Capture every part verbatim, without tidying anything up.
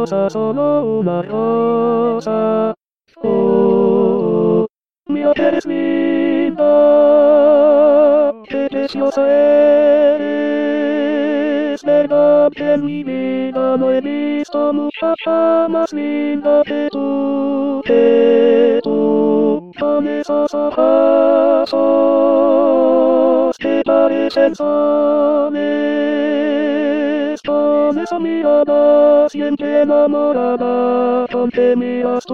rosa, solo una rosa. Oh, mi ángel es linda, qué preciosa eres, verdad que en mi vida no he visto muchacha más linda que tú, que tú, con esos ojos que parecen soles, con esa mirada siempre enamorada con que miras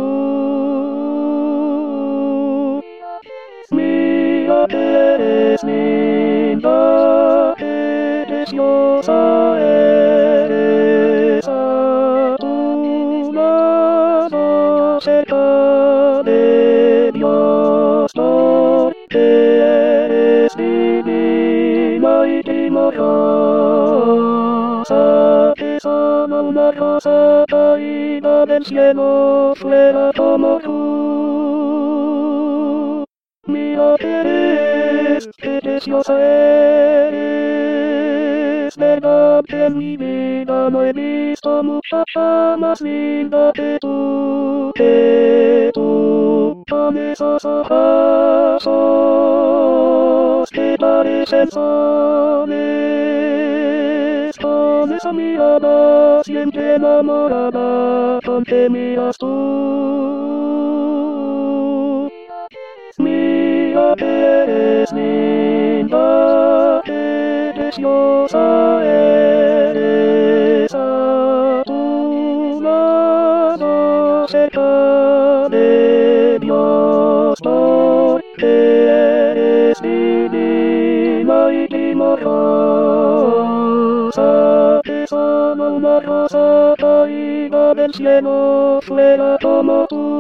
tú. Mira que eres linda, que preciosa eres, a tu lado cerca de Dios, porque eres divina y primorosa, que solo una rosa caída del cielo fuera como tú. Mira que eres, qué preciosa eres, verdad que en mi vida no he visto muchacha más linda que tú, que tú, con esos ojos que parecen soles, con esa mirada siempre enamorada con que miras tú. Mira que eres linda, que preciosa eres, a tu lado cerca de Dios, porque eres divina y primorosa, que solo una rosa caída del cielo fuera como tú.